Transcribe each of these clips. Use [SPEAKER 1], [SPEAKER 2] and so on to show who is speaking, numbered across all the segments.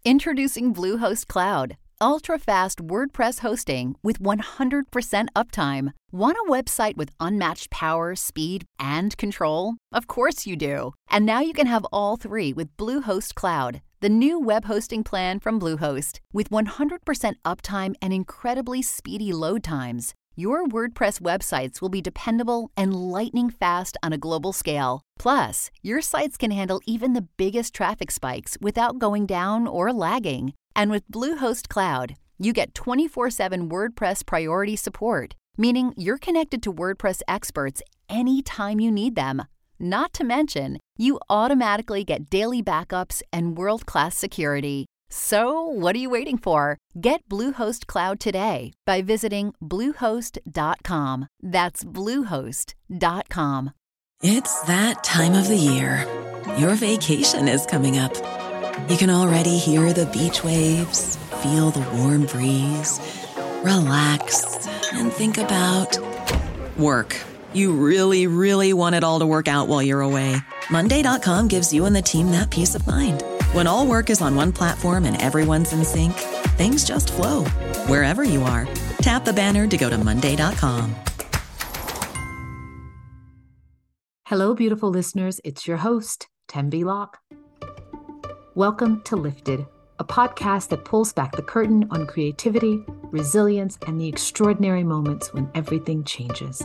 [SPEAKER 1] Introducing Bluehost Cloud, ultra-fast WordPress hosting with 100% uptime. Want a website with unmatched power, speed, and control? Of course you do. And now you can have all three with Bluehost Cloud, the new web hosting plan from Bluehost. With 100% uptime and incredibly speedy load times, your WordPress websites will be dependable and lightning fast on a global scale. Plus, your sites can handle even the biggest traffic spikes without going down or lagging. And with Bluehost Cloud, you get 24/7 WordPress priority support, meaning you're connected to WordPress experts anytime you need them. Not to mention, you automatically get daily backups and world-class security. So, what are you waiting for? Get Bluehost Cloud today by visiting Bluehost.com. That's Bluehost.com.
[SPEAKER 2] It's that time of the year. Your vacation is coming up. You can already hear the beach waves, feel the warm breeze, relax, and think about work. You really, really want it all to work out while you're away. Monday.com gives you and the team that peace of mind. When all work is on one platform and everyone's in sync, things just flow. Wherever you are, tap the banner to go to Monday.com.
[SPEAKER 3] Hello, beautiful listeners. It's your host, Tembi Locke. Welcome to Lifted, a podcast that pulls back the curtain on creativity, resilience, and the extraordinary moments when everything changes.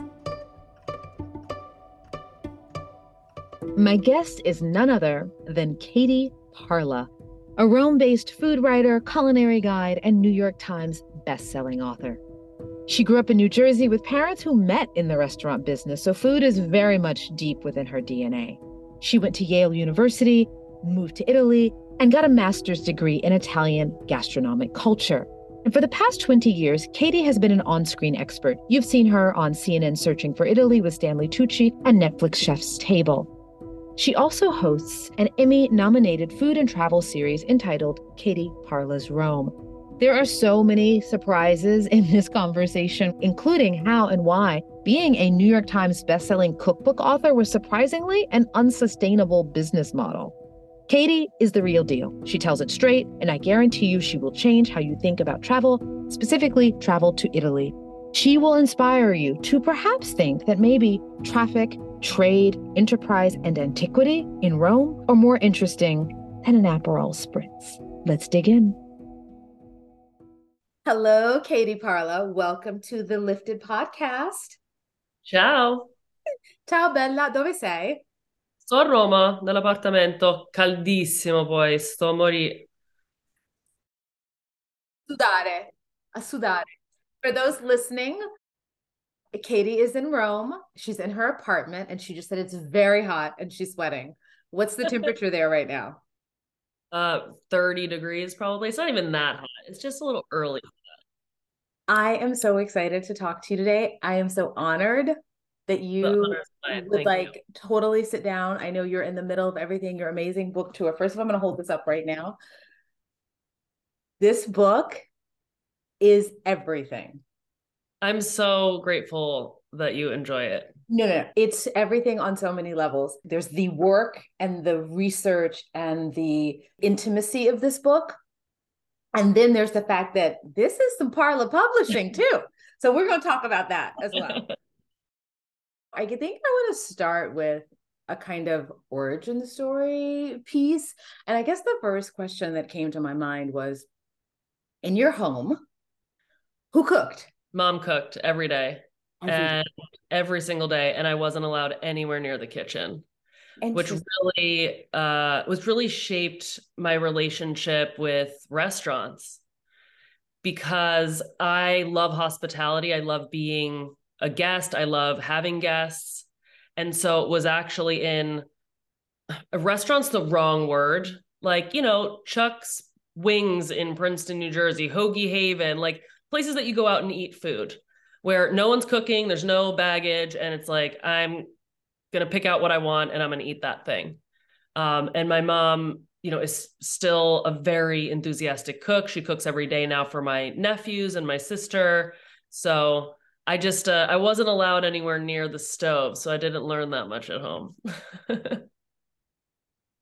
[SPEAKER 3] My guest is none other than Katie Parla, a Rome-based food writer, culinary guide, and New York Times best-selling author. She grew up in New Jersey with parents who met in the restaurant business, so food is very much deep within her DNA. She went to Yale University, moved to Italy, and got a master's degree in Italian gastronomic culture. And for the past 20 years, Katie has been an on-screen expert. You've seen her on CNN Searching for Italy with Stanley Tucci and Netflix Chef's Table. She also hosts an Emmy-nominated food and travel series entitled Katie Parla's Rome. There are so many surprises in this conversation, including how and why being a New York Times bestselling cookbook author was surprisingly an unsustainable business model. Katie is the real deal. She tells it straight, and I guarantee you she will change how you think about travel, specifically travel to Italy. She will inspire you to perhaps think that maybe traffic, trade, enterprise, and antiquity in Rome are more interesting than an Aperol Spritz. Let's dig in. Hello, Katie Parla. Welcome to the Lifted podcast.
[SPEAKER 4] Ciao,
[SPEAKER 3] Ciao bella, dove sei?
[SPEAKER 4] sto a Roma, nell'appartamento, caldissimo poi, sto a morire.
[SPEAKER 3] A sudare. For those listening, Katie is in Rome. She's in her apartment and she just said it's very hot and she's sweating. What's the temperature there right now?
[SPEAKER 4] 30 degrees probably. It's not even that hot. It's just a little early.
[SPEAKER 3] I am so excited to talk to you today. I am so honored that you would totally sit down. I know you're in the middle of everything, your amazing book tour. First of all, I'm going to hold this up right now. This book is everything.
[SPEAKER 4] I'm so grateful that you enjoy it.
[SPEAKER 3] No. It's everything on so many levels. There's the work and the research and the intimacy of this book. And then there's the fact that this is some Parla publishing too. So we're going to talk about that as well. I think I want to start with a kind of origin story piece. And I guess the first question that came to my mind was, in your home, who cooked?
[SPEAKER 4] Mom cooked every day. And every single day, and I wasn't allowed anywhere near the kitchen, which really shaped my relationship with restaurants, because I love hospitality. I love being a guest. I love having guests. And so it was actually in a restaurant's the wrong word. Like, Chuck's Wings in Princeton, New Jersey, Hoagie Haven, like places that you go out and eat food where no one's cooking, there's no baggage, and it's like, I'm going to pick out what I want and I'm going to eat that thing. And my mom, is still a very enthusiastic cook. She cooks every day now for my nephews and my sister. So I just, I wasn't allowed anywhere near the stove, so I didn't learn that much at home.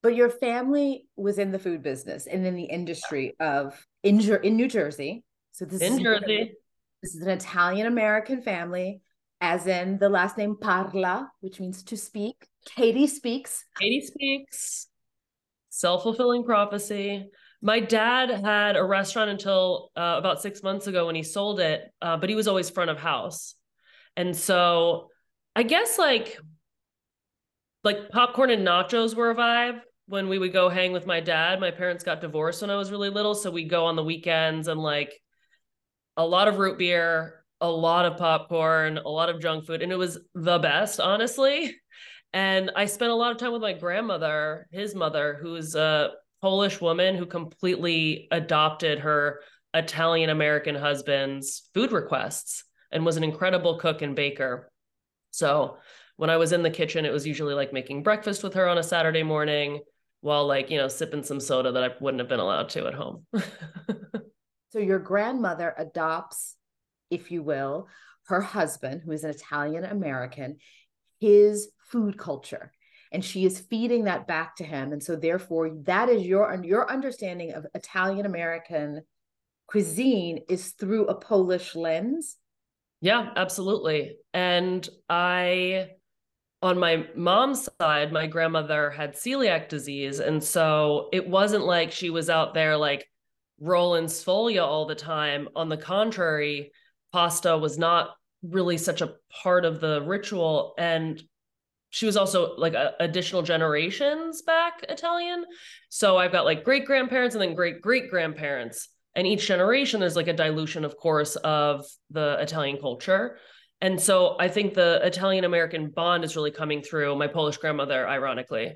[SPEAKER 5] But your family was in the food business and in the industry of in New Jersey. So this is an Italian American family, as in the last name Parla, which means to speak. Katie speaks.
[SPEAKER 4] Katie speaks. Self-fulfilling prophecy. My dad had a restaurant until about 6 months ago when he sold it, but he was always front of house. And so I guess like popcorn and nachos were a vibe when we would go hang with my dad. My parents got divorced when I was really little, so we'd go on the weekends and like a lot of root beer, a lot of popcorn, a lot of junk food, and it was the best, honestly. And I spent a lot of time with my grandmother, his mother, who's a Polish woman who completely adopted her Italian American husband's food requests and was an incredible cook and baker. So when I was in the kitchen, it was usually like making breakfast with her on a Saturday morning while like, you know, sipping some soda that I wouldn't have been allowed to at home.
[SPEAKER 5] So your grandmother adopts, if you will, her husband, who is an Italian American, his food culture, and she is feeding that back to him. And so therefore that is your understanding of Italian American cuisine is through a Polish lens.
[SPEAKER 4] Yeah, absolutely. And on my mom's side, my grandmother had celiac disease. And so it wasn't like she was out there like rolling sfolia all the time. On the contrary, pasta was not really such a part of the ritual. And she was also like additional generations back Italian. So I've got like great grandparents and then great great grandparents. And each generation, there's like a dilution, of course, of the Italian culture. And so I think the Italian American bond is really coming through my Polish grandmother, ironically.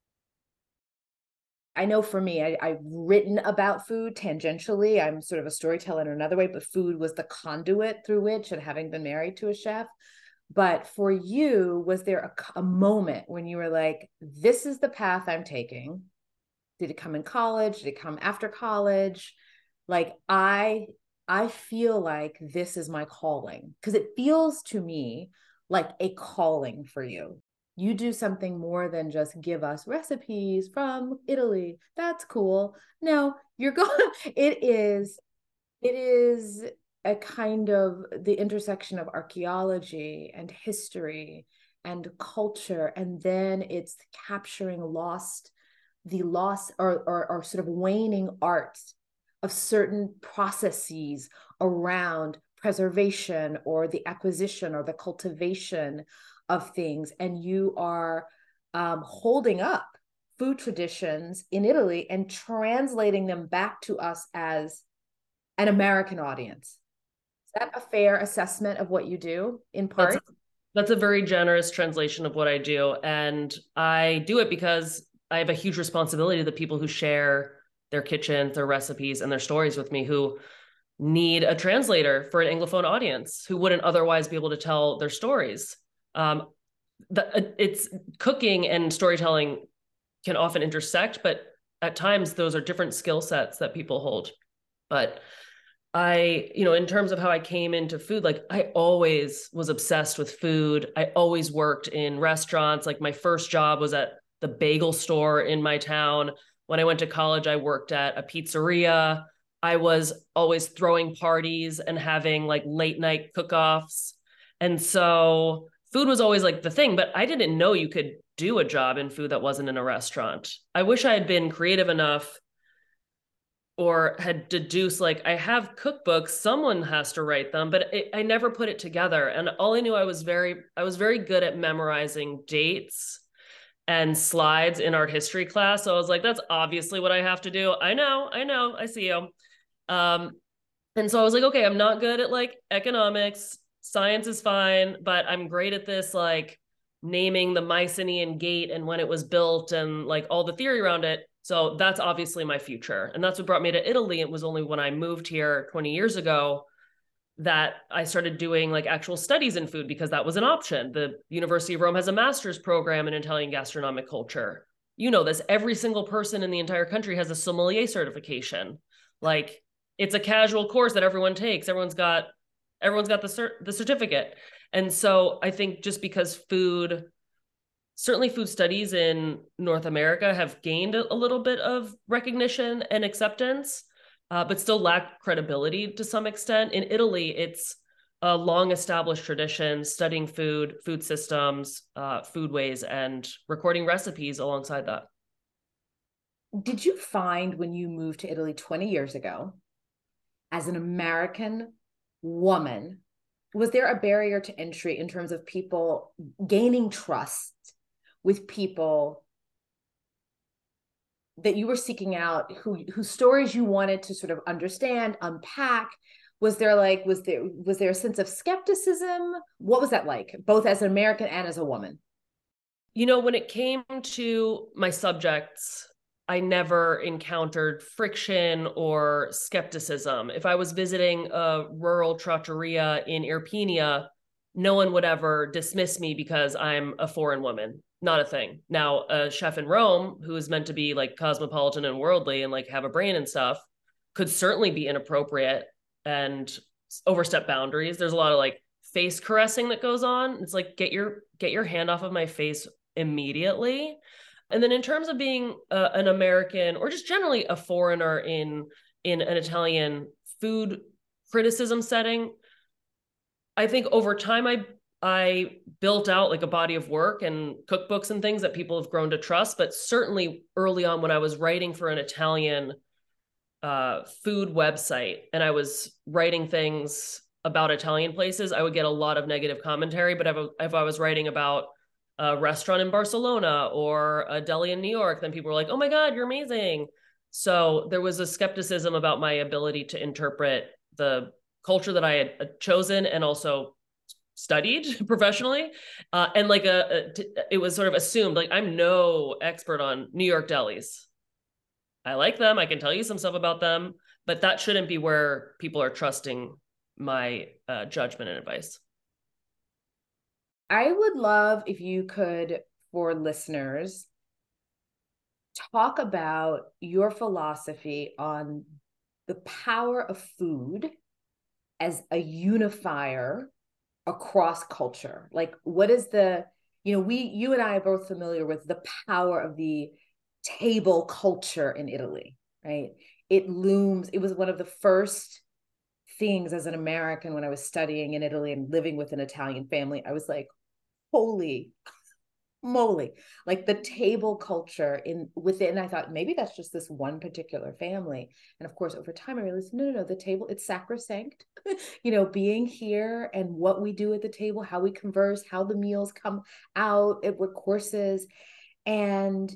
[SPEAKER 5] I know for me, I've written about food tangentially. I'm sort of a storyteller in another way, but food was the conduit through which, and having been married to a chef. But for you, was there a moment when you were like, this is the path I'm taking? Did it come in college? Did it come after college? Like, I feel like this is my calling, because it feels to me like a calling for you. You do something more than just give us recipes from Italy. That's cool. No, you're going, it is a kind of the intersection of archaeology and history and culture. And then it's capturing the loss or sort of waning art of certain processes around preservation or the acquisition or the cultivation of things. And you are holding up food traditions in Italy and translating them back to us as an American audience. Is that a fair assessment of what you do in part?
[SPEAKER 4] That's a very generous translation of what I do. And I do it because I have a huge responsibility to the people who share their kitchens, their recipes, and their stories with me, who need a translator for an Anglophone audience who wouldn't otherwise be able to tell their stories. It's cooking and storytelling can often intersect, but at times those are different skill sets that people hold. But in terms of how I came into food, like I always was obsessed with food. I always worked in restaurants. Like my first job was at the bagel store in my town. When I went to college, I worked at a pizzeria. I was always throwing parties and having like late night cook-offs. And so food was always like the thing, but I didn't know you could do a job in food that wasn't in a restaurant. I wish I had been creative enough or had deduced, like, I have cookbooks, someone has to write them, but I never put it together. And all I knew, I was very good at memorizing dates and slides in art history class. So I was like, that's obviously what I have to do. I know, I see you. And so I was like, okay, I'm not good at like economics, science is fine, but I'm great at this, like naming the Mycenaean gate and when it was built and like all the theory around it. So that's obviously my future. And that's what brought me to Italy. It was only when I moved here 20 years ago that I started doing like actual studies in food, because that was an option. The University of Rome has a master's program in Italian gastronomic culture. You know this, every single person in the entire country has a sommelier certification. Like it's a casual course that everyone takes. Everyone's got the certificate. And so I think just because food certainly food studies in North America have gained a little bit of recognition and acceptance, but still lack credibility to some extent. In Italy, it's a long established tradition studying food systems, food ways, and recording recipes alongside that.
[SPEAKER 5] Did you find when you moved to Italy 20 years ago, as an American woman, was there a barrier to entry in terms of people gaining trust with people that you were seeking out, whose stories you wanted to sort of understand, unpack? Was there a sense of skepticism? What was that like, both as an American and as a woman?
[SPEAKER 4] When it came to my subjects, I never encountered friction or skepticism. If I was visiting a rural trattoria in Irpinia, no one would ever dismiss me because I'm a foreign woman. Not a thing. Now, a chef in Rome who is meant to be like cosmopolitan and worldly and like have a brain and stuff could certainly be inappropriate and overstep boundaries. There's a lot of like face caressing that goes on. It's like, get your hand off of my face immediately. And then in terms of being an American or just generally a foreigner in an Italian food criticism setting, I think over time I built out like a body of work and cookbooks and things that people have grown to trust. But certainly early on when I was writing for an Italian food website and I was writing things about Italian places, I would get a lot of negative commentary. But if I was writing about a restaurant in Barcelona or a deli in New York, then people were like, oh my God, you're amazing. So there was a skepticism about my ability to interpret the culture that I had chosen and also studied professionally. And like it was sort of assumed, like, I'm no expert on New York delis. I like them. I can tell you some stuff about them, but that shouldn't be where people are trusting my judgment and advice.
[SPEAKER 5] I would love if you could, for listeners, talk about your philosophy on the power of food as a unifier across culture. Like, what is you and I are both familiar with the power of the table culture in Italy, right? It was one of the first things as an American when I was studying in Italy and living with an Italian family. I was like, holy moly, like the table culture within, I thought maybe that's just this one particular family. And of course, over time, I realized, no, the table, it's sacrosanct, being here and what we do at the table, how we converse, how the meals come out, what courses. And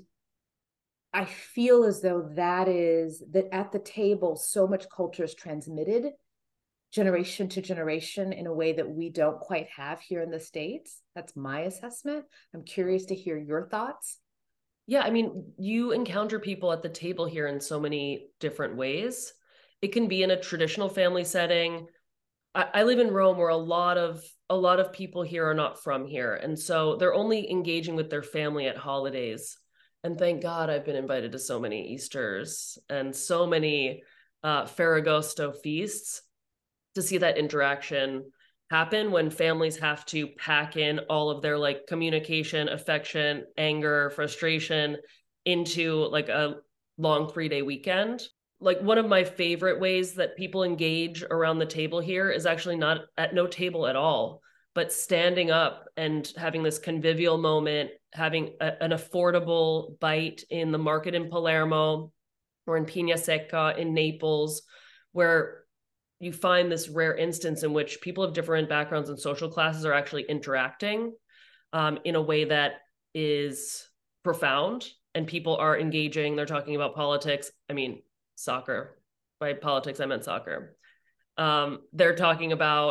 [SPEAKER 5] I feel as though that at the table, so much culture is transmitted generation to generation in a way that we don't quite have here in the States. That's my assessment. I'm curious to hear your thoughts.
[SPEAKER 4] Yeah, I mean, you encounter people at the table here in so many different ways. It can be in a traditional family setting. I live in Rome where a lot of people here are not from here. And so they're only engaging with their family at holidays. And thank God I've been invited to so many Easters and so many Ferragosto feasts to see that interaction happen when families have to pack in all of their like communication, affection, anger, frustration into like a long 3-day weekend. Like one of my favorite ways that people engage around the table here is actually not at no table at all, but standing up and having this convivial moment, having an affordable bite in the market in Palermo or in Pigna Secca in Naples, where you find this rare instance in which people of different backgrounds and social classes are actually interacting in a way that is profound, and people are engaging. They're talking about politics. I mean, soccer. By politics, I meant soccer. They're talking about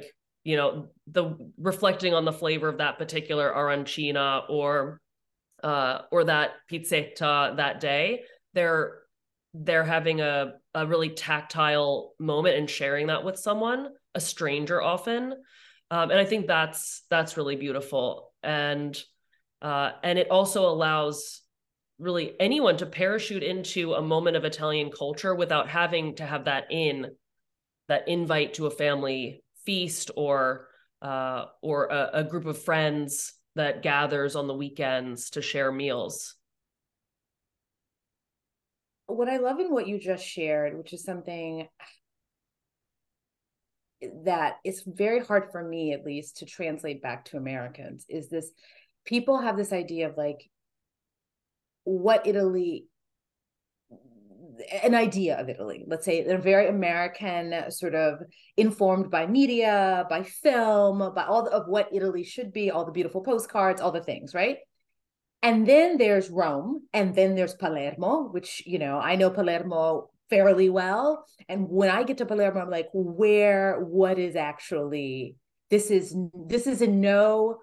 [SPEAKER 4] the reflecting on the flavor of that particular arancina or that pizzetta that day. They're having a really tactile moment and sharing that with someone, a stranger often. And I think that's really beautiful. And it also allows really anyone to parachute into a moment of Italian culture without having to have that invite to a family feast or a group of friends that gathers on the weekends to share meals.
[SPEAKER 5] What I love in what you just shared, which is something that it's very hard for me, at least, to translate back to Americans, is this: people have this idea of like what Italy, an idea of Italy, let's say they're very American, sort of informed by media, by film, by all of what Italy should be, all the beautiful postcards, all the things, right? And then there's Rome, and then there's Palermo, which, you know, I know Palermo fairly well. And when I get to Palermo, I'm like, what is actually, this is in no,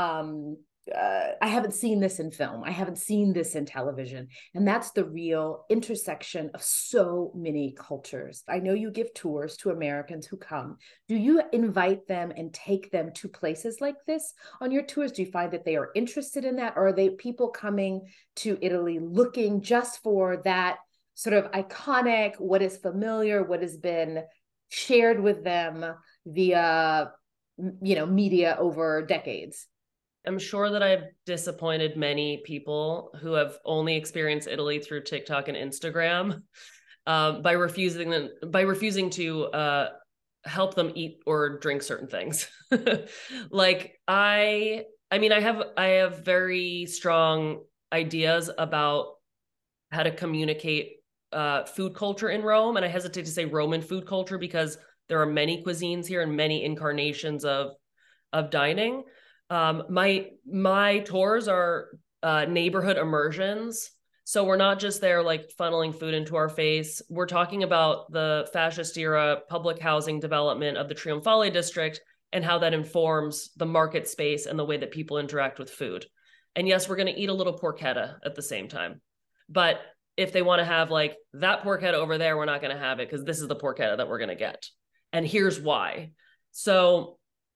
[SPEAKER 5] I haven't seen this in film. I haven't seen this in television. And that's the real intersection of so many cultures. I know you give tours to Americans who come. Do you invite them and take them to places like this on your tours? Do you find that they are interested in that? Or are they people coming to Italy looking just for that sort of iconic, what is familiar, what has been shared with them via, you know, media over decades?
[SPEAKER 4] I'm sure that I've disappointed many people who have only experienced Italy through TikTok and Instagram, by refusing to help them eat or drink certain things. Like I mean, I have very strong ideas about how to communicate food culture in Rome, and I hesitate to say Roman food culture because there are many cuisines here and many incarnations of dining. My tours are neighborhood immersions. So we're not just there like funneling food into our face. We're talking about the fascist era public housing development of the Trionfale district and how that informs the market space and the way that people interact with food. And yes, we're going to eat a little porchetta at the same time. But if they want to have like that porchetta over there, we're not going to have it because this is the porchetta that we're going to get. And here's why. So,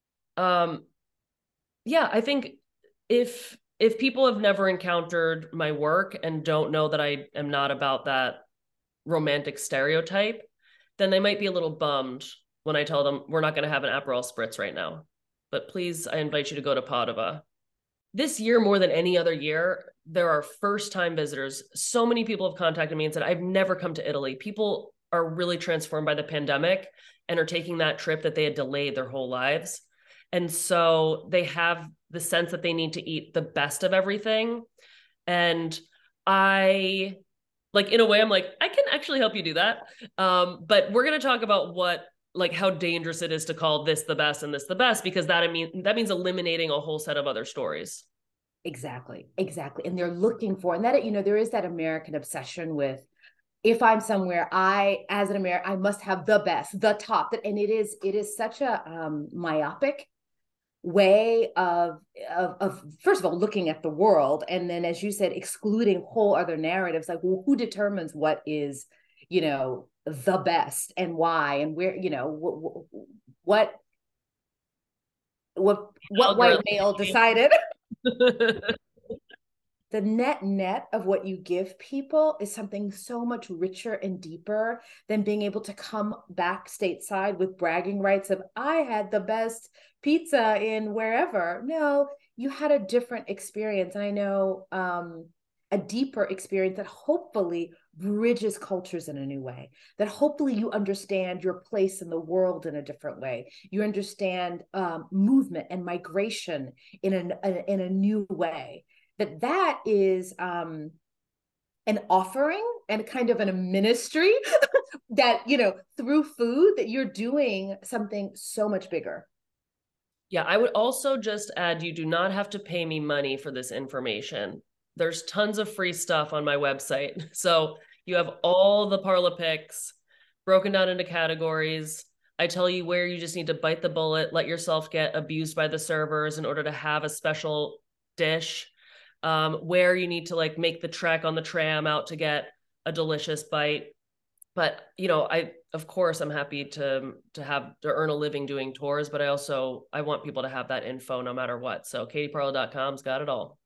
[SPEAKER 4] yeah, I think if people have never encountered my work and don't know that I am not about that romantic stereotype, then they might be a little bummed when I tell them we're not going to have an Aperol Spritz right now. But please, I invite you to go to Padova. This year, more than any other year, there are first-time visitors. So many people have contacted me and said, I've never come to Italy. People are really transformed by the pandemic and are taking that trip that they had delayed their whole lives. And so they have the sense that they need to eat the best of everything. And I, like, in a way, I'm like, I can actually help you do that. But we're going to talk about how dangerous it is to call this the best and this the best, because that means eliminating a whole set of other stories.
[SPEAKER 5] Exactly. And they're looking for, and that, you know, there is that American obsession with, if I'm somewhere, as an American, I must have the best, the top. And it is such a myopic way of first of all looking at the world, and then, as you said, excluding whole other narratives. Like, well, who determines what is, you know, the best, and why, and where, you know, what white male decided? The net of what you give people is something so much richer and deeper than being able to come back stateside with bragging rights of, I had the best pizza in wherever. No, you had a different experience. And I know a deeper experience that hopefully bridges cultures in a new way, that hopefully you understand your place in the world in a different way. You understand movement and migration in a new way. That is an offering and kind of a ministry that, you know, through food, that you're doing something so much bigger.
[SPEAKER 4] Yeah, I would also just add, you do not have to pay me money for this information. There's tons of free stuff on my website. So you have all the Parla picks broken down into categories. I tell you where you just need to bite the bullet, let yourself get abused by the servers in order to have a special dish. Where you need to like make the trek on the tram out to get a delicious bite. But, you know, of course I'm happy to earn a living doing tours, but I want people to have that info no matter what. So katieparla.com's got it all.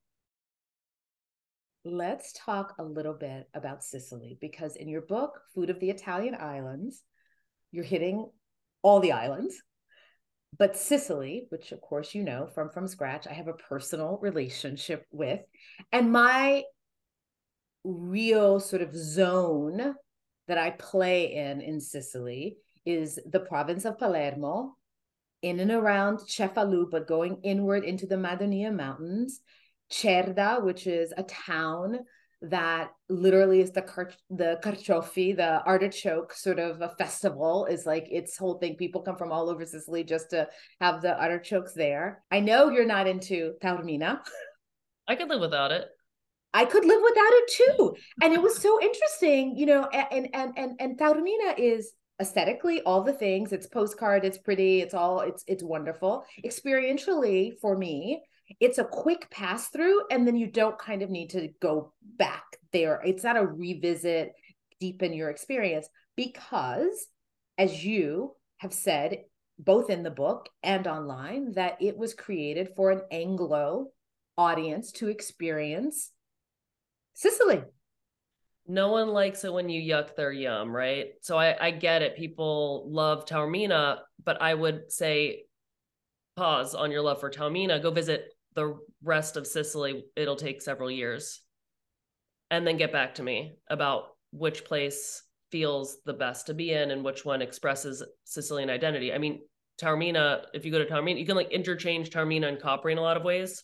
[SPEAKER 5] Let's talk a little bit about Sicily, because in your book, Food of the Italian Islands, you're hitting all the islands. But Sicily, which of course you know from scratch, I have a personal relationship with. And my real sort of zone that I play in Sicily is the province of Palermo, in and around Cefalù, but going inward into the Madonia Mountains. Cerda, which is a town that literally is the carciofi, the artichoke sort of a festival, is like its whole thing. People come from all over Sicily just to have the artichokes there. I know you're not into Taormina.
[SPEAKER 4] I could live without it.
[SPEAKER 5] I could live without it too. And it was so interesting, you know, and Taormina is aesthetically all the things. It's postcard, it's pretty, it's wonderful. Experientially for me, it's a quick pass through, and then you don't kind of need to go back there. It's not a revisit, deepen your experience, because as you have said, both in the book and online, that it was created for an Anglo audience to experience Sicily.
[SPEAKER 4] No one likes it when you yuck their yum, right? So I get it. People love Taormina, but I would say pause on your love for Taormina. Go visit the rest of Sicily. It'll take several years. And then get back to me about which place feels the best to be in and which one expresses Sicilian identity. I mean, Taormina, if you go to Taormina, you can like interchange Taormina and Capri in a lot of ways.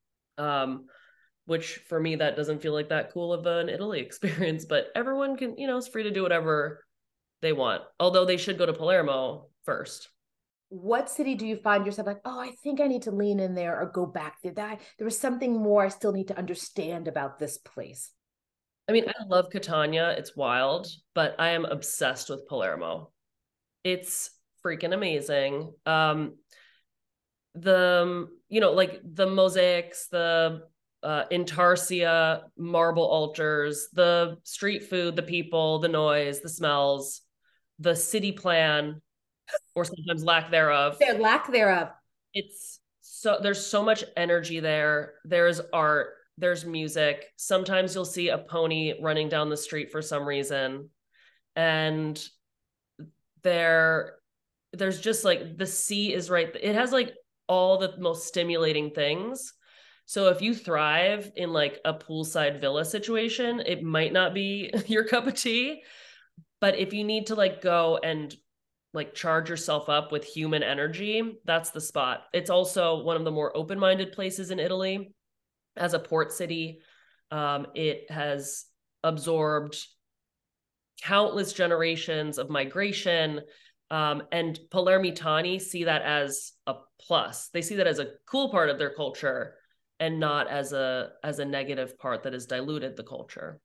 [SPEAKER 4] Which for me, that doesn't feel like that cool of an Italy experience, but everyone can, you know, is free to do whatever they want. Although they should go to Palermo first.
[SPEAKER 5] What city do you find yourself like, oh, I think I need to lean in there or go back there? There was something more I still need to understand about this place.
[SPEAKER 4] I mean, I love Catania. It's wild, but I am obsessed with Palermo. It's freaking amazing. You know, like the mosaics, the intarsia marble altars, the street food, the people, the noise, the smells, the city plan, or sometimes lack thereof.
[SPEAKER 5] Lack thereof.
[SPEAKER 4] It's so, there's so much energy there. There's art, there's music. Sometimes you'll see a pony running down the street for some reason. And there's just like, the sea is right. It has like all the most stimulating things. So if you thrive in like a poolside villa situation, it might not be your cup of tea. But if you need to like go and like charge yourself up with human energy, that's the spot. It's also one of the more open-minded places in Italy. As a port city, it has absorbed countless generations of migration. And Palermitani see that as a plus. They see that as a cool part of their culture and not as a negative part that has diluted the culture.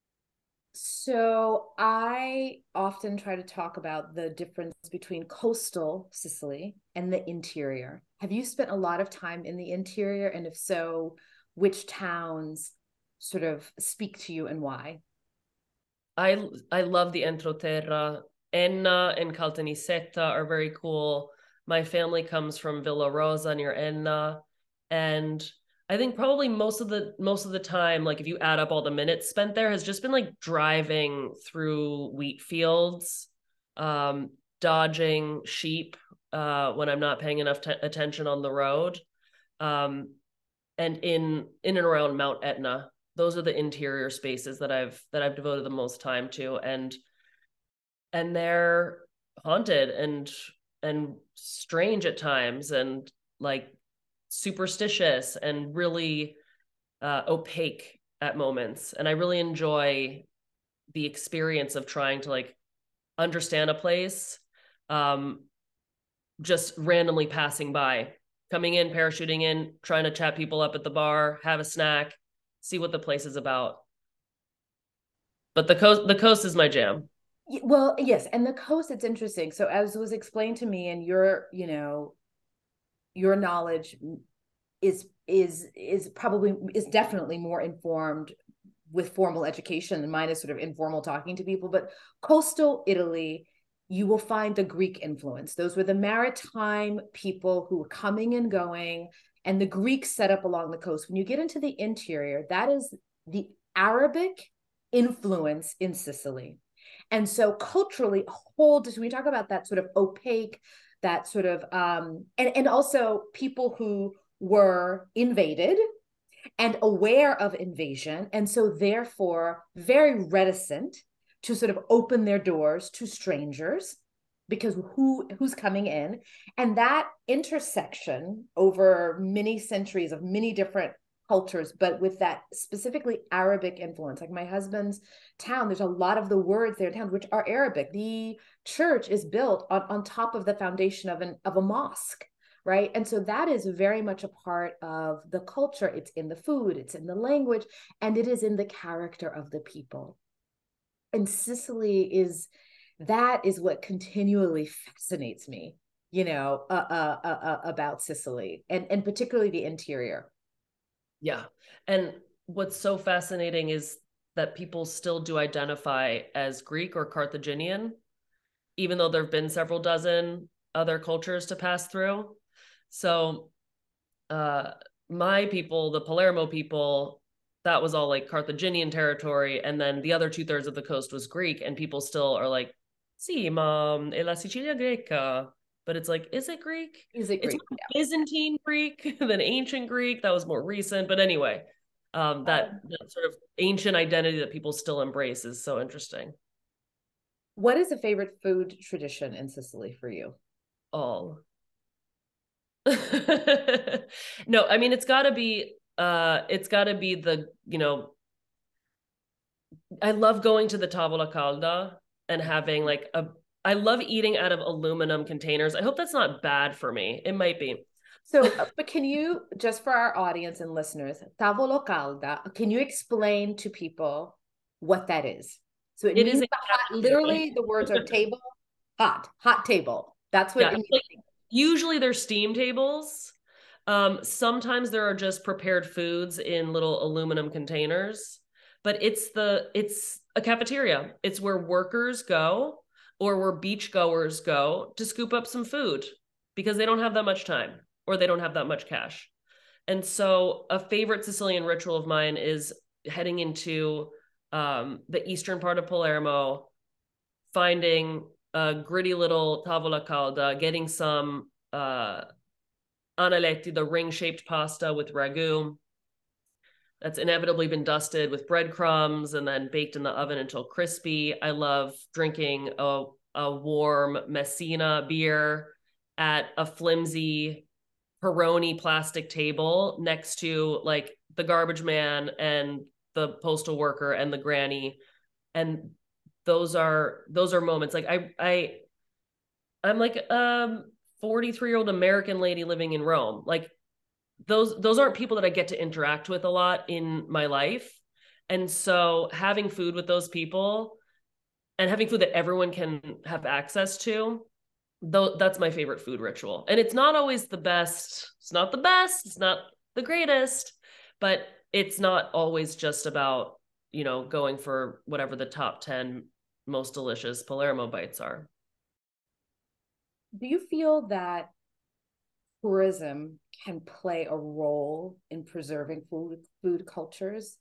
[SPEAKER 5] So I often try to talk about the difference between coastal Sicily and the interior. Have you spent a lot of time in the interior? And if so, which towns sort of speak to you and why?
[SPEAKER 4] I love the Entroterra. Enna and Caltanissetta are very cool. My family comes from Villa Rosa near Enna, and I think probably most of the time, like if you add up all the minutes spent there, has just been like driving through wheat fields, dodging sheep when I'm not paying enough attention on the road, and in and around Mount Etna. Those are the interior spaces that I've devoted the most time to, and they're haunted and strange at times, and like superstitious and really opaque at moments. And I really enjoy the experience of trying to like understand a place, just randomly passing by, coming in, parachuting in, trying to chat people up at the bar, have a snack, see what the place is about. But the coast is my jam.
[SPEAKER 5] Well, yes, and the coast, it's interesting. So as was explained to me, and your knowledge is definitely more informed with formal education, and mine is sort of informal talking to people. But coastal Italy, you will find the Greek influence. Those were the maritime people who were coming and going, and the Greeks set up along the coast. When you get into the interior, that is the Arabic influence in Sicily. And so culturally, when we talk about that sort of opaque, that sort of and also people who were invaded and aware of invasion, and so therefore very reticent to sort of open their doors to strangers, because who's coming in. And that intersection over many centuries of many different cultures, but with that specifically Arabic influence. Like my husband's town, there's a lot of the words there in town which are Arabic. The church is built on top of the foundation of a mosque, right? And so that is very much a part of the culture. It's in the food, it's in the language, and it is in the character of the people. And Sicily is what continually fascinates me, about Sicily, and particularly the interior.
[SPEAKER 4] Yeah. And what's so fascinating is that people still do identify as Greek or Carthaginian, even though there have been several dozen other cultures to pass through. So my people, the Palermo people, that was all like Carthaginian territory. And then the other 2/3 of the coast was Greek, and people still are like, sì, ma è la Sicilia greca. But it's like, is it Greek?
[SPEAKER 5] Is it Greek?
[SPEAKER 4] It's more Byzantine Greek than ancient Greek. That was more recent. But anyway, that sort of ancient identity that people still embrace is so interesting.
[SPEAKER 5] What is a favorite food tradition in Sicily for you?
[SPEAKER 4] All. No, I mean, it's gotta be the, I love going to the Tavola Calda and having like I love eating out of aluminum containers. I hope that's not bad for me. It might be.
[SPEAKER 5] So, but can you, just for our audience and listeners, Tavola Calda, can you explain to people what that is? So it means literally the words are table, hot table. That's what it means.
[SPEAKER 4] Like, usually they're steam tables. Sometimes there are just prepared foods in little aluminum containers, but it's a cafeteria. It's where workers go, or where beachgoers go to scoop up some food because they don't have that much time or they don't have that much cash. And so a favorite Sicilian ritual of mine is heading into the eastern part of Palermo, finding a gritty little tavola calda, getting some analetti, the ring-shaped pasta with ragu that's inevitably been dusted with breadcrumbs and then baked in the oven until crispy. I love drinking a warm Messina beer at a flimsy Peroni plastic table next to like the garbage man and the postal worker and the granny. And those are moments. Like I'm like 43-year-old American lady living in Rome. Like those aren't people that I get to interact with a lot in my life. And so having food with those people and having food that everyone can have access to, that's my favorite food ritual. And it's not always the best. It's not the best. It's not the greatest, but it's not always just about, going for whatever the top 10 most delicious Palermo bites are.
[SPEAKER 5] Do you feel that tourism can play a role in preserving food cultures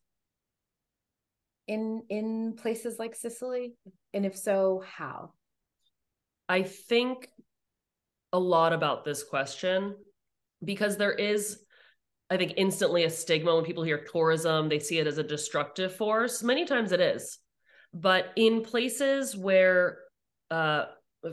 [SPEAKER 5] in places like Sicily? And if so, how?
[SPEAKER 4] I think a lot about this question because there is, I think, instantly a stigma when people hear tourism. They see it as a destructive force. Many times it is. But in places where the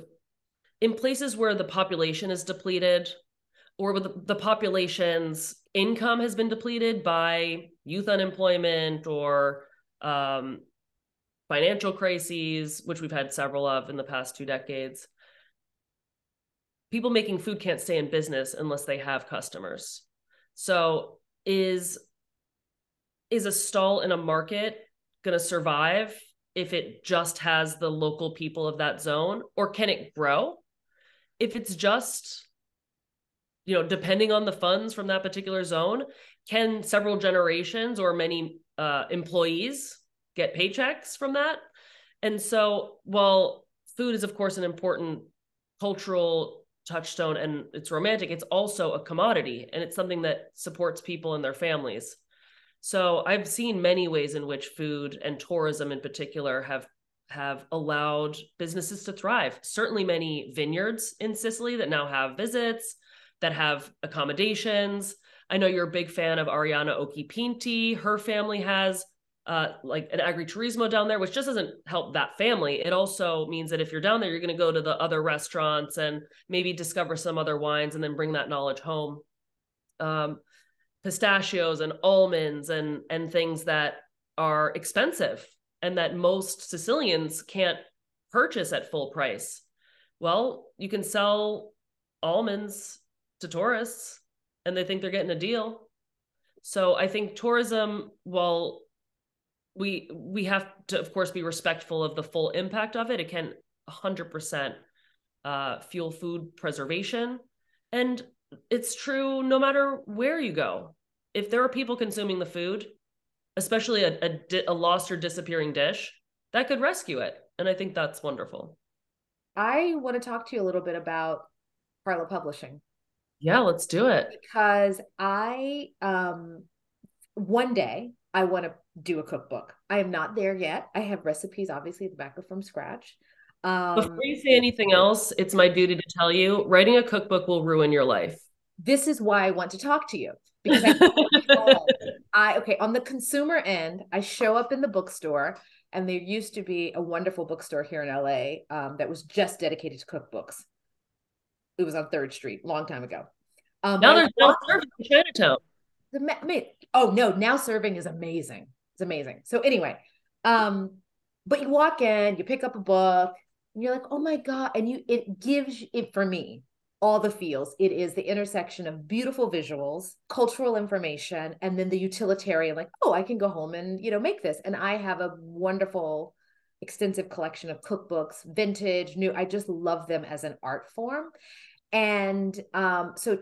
[SPEAKER 4] population is depleted, or with the population's income has been depleted by youth unemployment or financial crises, which we've had several of in the past 2 decades, people making food can't stay in business unless they have customers. So is a stall in a market going to survive if it just has the local people of that zone, or can it grow? If it's just, depending on the funds from that particular zone, can several generations or many employees get paychecks from that? And so while food is, of course, an important cultural touchstone and it's romantic, it's also a commodity, and it's something that supports people and their families. So I've seen many ways in which food and tourism in particular have have allowed businesses to thrive. Certainly many vineyards in Sicily that now have visits, that have accommodations. I know you're a big fan of Arianna Occhipinti. Her family has like an agriturismo down there, which just doesn't help that family. It also means that if you're down there, you're going to go to the other restaurants and maybe discover some other wines and then bring that knowledge home. Pistachios and almonds and things that are expensive and that most Sicilians can't purchase at full price. Well, you can sell almonds to tourists and they think they're getting a deal. So I think tourism, while we have to, of course, be respectful of the full impact of it, it can 100% fuel food preservation. And it's true no matter where you go. If there are people consuming the food, especially a lost or disappearing dish, that could rescue it. And I think that's wonderful.
[SPEAKER 5] I want to talk to you a little bit about Parla Publishing.
[SPEAKER 4] Yeah, let's do it.
[SPEAKER 5] Because I, one day I want to do a cookbook. I am not there yet. I have recipes, obviously, at the back of From Scratch.
[SPEAKER 4] Before you say anything else, it's my duty to tell you, writing a cookbook will ruin your life.
[SPEAKER 5] This is why I want to talk to you. Because on the consumer end, I show up in the bookstore, and there used to be a wonderful bookstore here in LA that was just dedicated to cookbooks. It was on 3rd Street, long time ago.
[SPEAKER 4] Now there's Now Serving in Chinatown.
[SPEAKER 5] Now Serving is amazing. It's amazing. So anyway, but you walk in, you pick up a book, and you're like, oh my God. And it gives it, for me, all the feels. It is the intersection of beautiful visuals, cultural information, and then the utilitarian, like, oh, I can go home and, make this. And I have a wonderful, extensive collection of cookbooks, vintage, new. I just love them as an art form. And so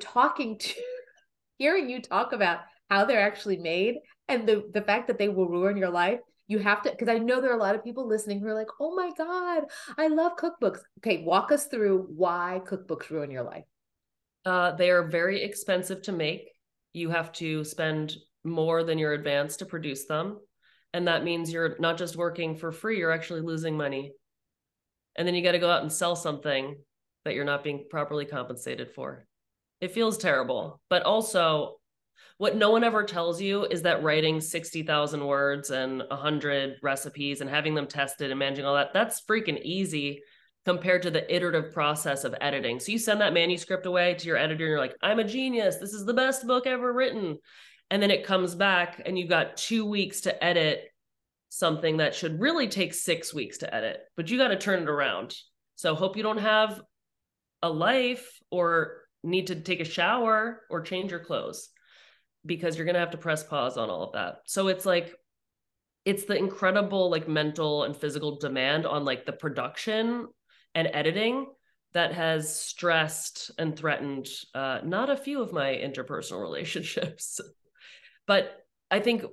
[SPEAKER 5] hearing you talk about how they're actually made and the fact that they will ruin your life, you have to, because I know there are a lot of people listening who are like, oh my God, I love cookbooks. Okay, walk us through why cookbooks ruin your life.
[SPEAKER 4] They are very expensive to make. You have to spend more than your advance to produce them. And that means you're not just working for free, you're actually losing money. And then you got to go out and sell something that you're not being properly compensated for. It feels terrible. But also, what no one ever tells you is that writing 60,000 words and 100 recipes and having them tested and managing all that, that's freaking easy compared to the iterative process of editing. So you send that manuscript away to your editor and you're like, I'm a genius. This is the best book ever written. And then it comes back and you've got 2 weeks to edit something that should really take 6 weeks to edit, but you got to turn it around. So hope you don't have a life or need to take a shower or change your clothes, because you're going to have to press pause on all of that. So it's the incredible mental and physical demand on the production and editing that has stressed and threatened not a few of my interpersonal relationships. But I think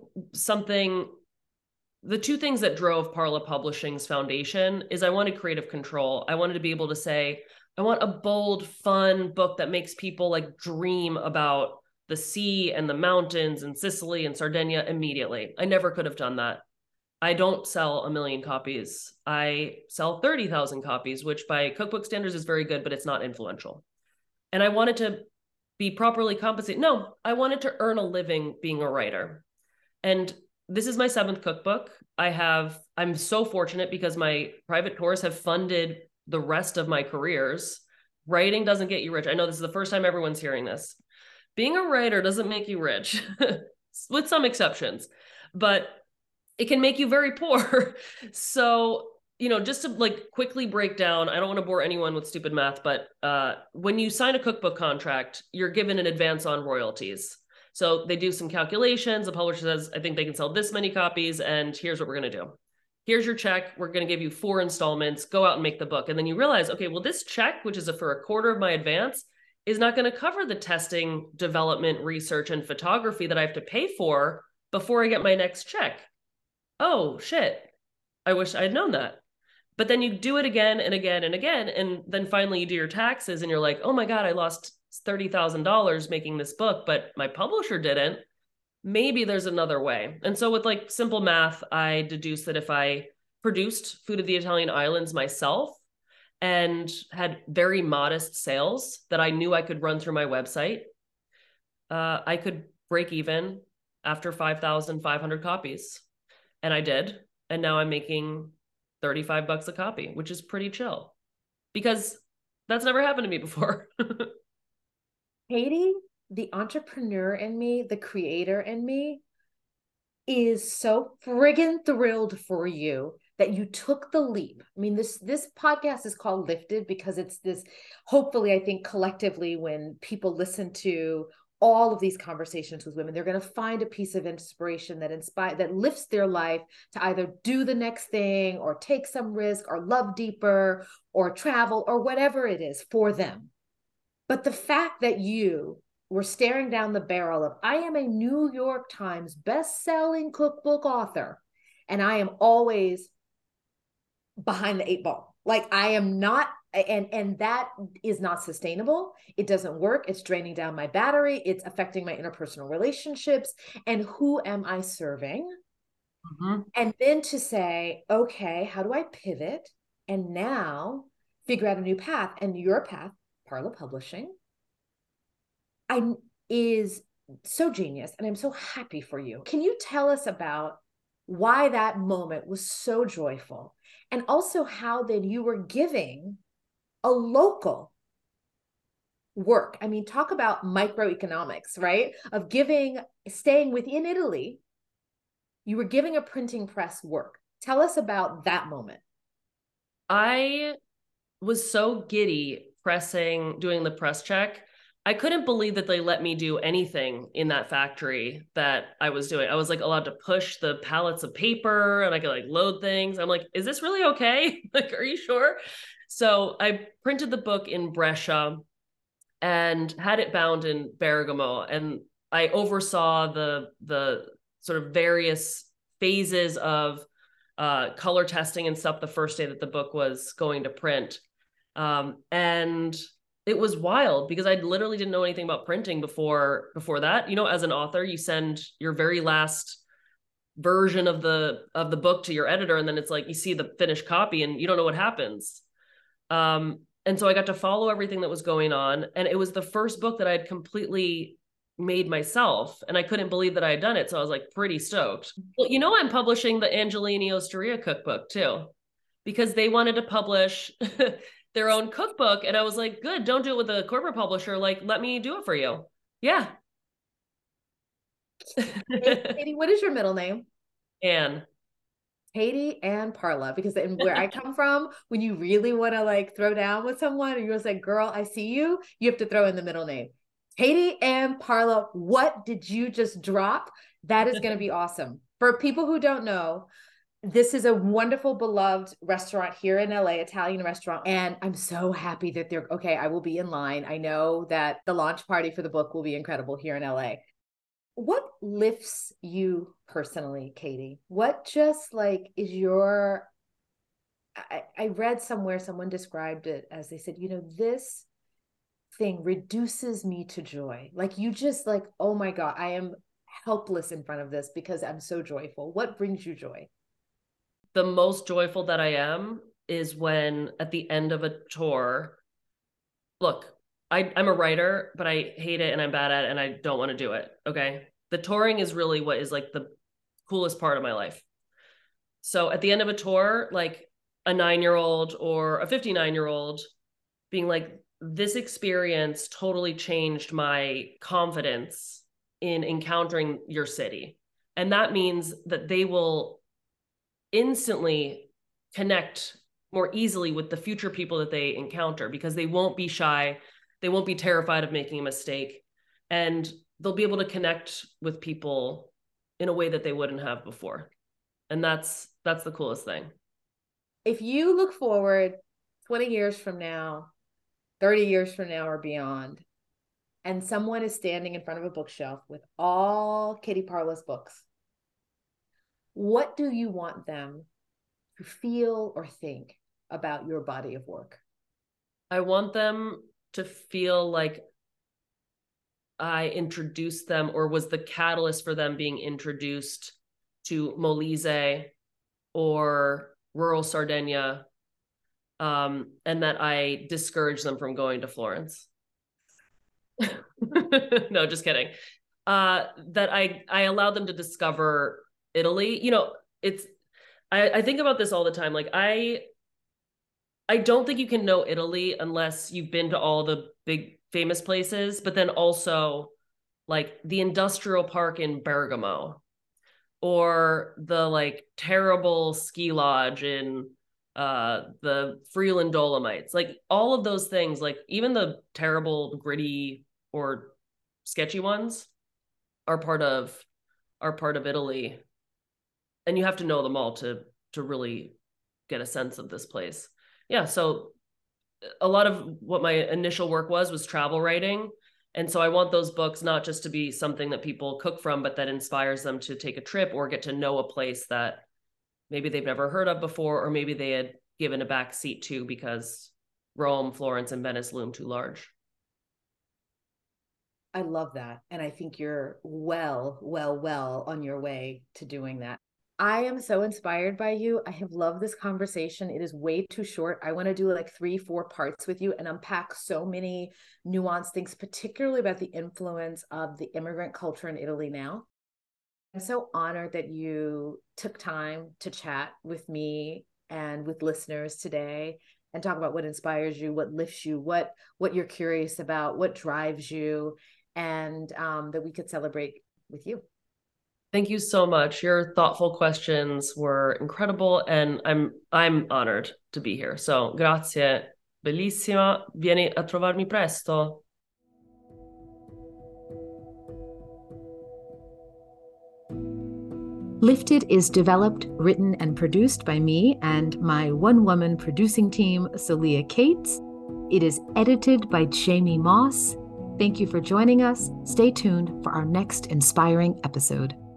[SPEAKER 4] the two things that drove Parla Publishing's foundation is I wanted creative control. I wanted to be able to say, I want a bold, fun book that makes people dream about the sea and the mountains and Sicily and Sardinia immediately. I never could have done that. I don't sell 1 million copies. I sell 30,000 copies, which by cookbook standards is very good, but it's not influential. And I wanted to be properly compensated. No, I wanted to earn a living being a writer. And this is my 7th cookbook. I'm so fortunate because my private tours have funded the rest of my careers. Writing doesn't get you rich. I know this is the first time everyone's hearing this. Being a writer doesn't make you rich, with some exceptions, but it can make you very poor. So, just to quickly break down, I don't want to bore anyone with stupid math, but when you sign a cookbook contract, you're given an advance on royalties. So they do some calculations. The publisher says, I think they can sell this many copies, and here's what we're going to do. Here's your check. We're going to give you 4 installments. Go out and make the book. And then you realize, okay, well, this check, which is for a quarter of my advance, is not going to cover the testing, development, research, and photography that I have to pay for before I get my next check. Oh, shit. I wish I had known that. But then you do it again and again and again. And then finally you do your taxes and you're like, oh my God, I lost $30,000 making this book, but my publisher didn't. Maybe there's another way. And so with simple math, I deduced that if I produced Food of the Italian Islands myself and had very modest sales that I knew I could run through my website, I could break even after 5,500 copies. And I did. And now I'm making $35 a copy, which is pretty chill because that's never happened to me before.
[SPEAKER 5] Katie, the entrepreneur in me, the creator in me, is so friggin' thrilled for you that you took the leap. I mean, this podcast is called Lifted because it's this, hopefully, I think collectively, when people listen to all of these conversations with women, they're going to find a piece of inspiration that lifts their life to either do the next thing or take some risk or love deeper or travel or whatever it is for them. But the fact that you were staring down the barrel of, I am a New York Times best-selling cookbook author, and I am always behind the 8 ball. Like I am not, and that is not sustainable. It doesn't work. It's draining down my battery. It's affecting my interpersonal relationships. And who am I serving? Mm-hmm. And then to say, okay, how do I pivot and now figure out a new path? And your path, Parla Publishing, is so genius, and I'm so happy for you. Can you tell us about why that moment was so joyful, and also how then you were giving a local work? I mean, talk about microeconomics, right? Of staying within Italy, you were giving a printing press work. Tell us about that moment.
[SPEAKER 4] I was so giddy doing the press check. I couldn't believe that they let me do anything in that factory that I was doing. I was like allowed to push the pallets of paper and I could like load things. I'm like, is this really okay? Like, are you sure? So I printed the book in Brescia and had it bound in Bergamo. And I oversaw the sort of various phases of color testing and stuff the first day that the book was going to print. And it was wild because I literally didn't know anything about printing before that. You know, as an author, you send your very last version of the book to your editor, and then it's like you see the finished copy and you don't know what happens. And so I got to follow everything that was going on, and it was the first book that I had completely made myself, and I couldn't believe that I had done it. So I was like pretty stoked. Well, you know, I'm publishing the Angelini Osteria cookbook too, because they wanted to publish their own cookbook. And I was like, good, don't do it with a corporate publisher. Like, let me do it for you. Yeah.
[SPEAKER 5] Katie, what is your middle name?
[SPEAKER 4] Anne.
[SPEAKER 5] Katie Ann Parla, because where I come from, when you really want to like throw down with someone and you're just like, girl, I see you, you have to throw in the middle name. Katie Ann Parla, what did you just drop? That is going to be awesome. For people who don't know, this is a wonderful, beloved restaurant here in LA, Italian restaurant. And I'm so happy that they're okay. I will be in line. I know that the launch party for the book will be incredible here in LA. What lifts you personally, Katie? What just like is your, I read somewhere, someone described it as they said, you know, this thing reduces me to joy. Like you just like, oh my God, I am helpless in front of this because I'm so joyful. What brings you joy?
[SPEAKER 4] The most joyful that I am is when at the end of a tour, look, I'm a writer, but I hate it and I'm bad at it and I don't want to do it. Okay. The touring is really what is like the coolest part of my life. So at the end of a tour, like a 9-year-old or a 59-year-old being like, this experience totally changed my confidence in encountering your city. And that means that they will instantly connect more easily with the future people that they encounter because they won't be shy. They won't be terrified of making a mistake. And they'll be able to connect with people in a way that they wouldn't have before. And that's the coolest thing.
[SPEAKER 5] If you look forward 20 years from now, 30 years from now or beyond, and someone is standing in front of a bookshelf with all Katie Parla's books, what do you want them to feel or think about your body of work?
[SPEAKER 4] I want them to feel like I introduced them or was the catalyst for them being introduced to Molise or rural Sardinia, and that I discouraged them from going to Florence. No, just kidding. That I allowed them to discover Italy. You know, I think about this all the time. Like I don't think you can know Italy unless you've been to all the big famous places, but then also like the industrial park in Bergamo, or the like terrible ski lodge in the Freeland Dolomites. Like all of those things, like even the terrible, gritty or sketchy ones are part of Italy. And you have to know them all to really get a sense of this place. Yeah, so a lot of what my initial work was travel writing. And so I want those books not just to be something that people cook from, but that inspires them to take a trip or get to know a place that maybe they've never heard of before, or maybe they had given a back seat to because Rome, Florence, and Venice loom too large.
[SPEAKER 5] I love that. And I think you're well on your way to doing that. I am so inspired by you. I have loved this conversation. It is way too short. I want to do like 3-4 parts with you and unpack so many nuanced things, particularly about the influence of the immigrant culture in Italy now. I'm so honored that you took time to chat with me and with listeners today and talk about what inspires you, what lifts you, what you're curious about, what drives you, and that we could celebrate with you.
[SPEAKER 4] Thank you so much. Your thoughtful questions were incredible, and I'm honored to be here. So, grazie. Bellissima. Vieni a trovarmi presto.
[SPEAKER 3] Lifted is developed, written, and produced by me and my one-woman producing team, Celia Cates. It is edited by Jamie Moss. Thank you for joining us. Stay tuned for our next inspiring episode.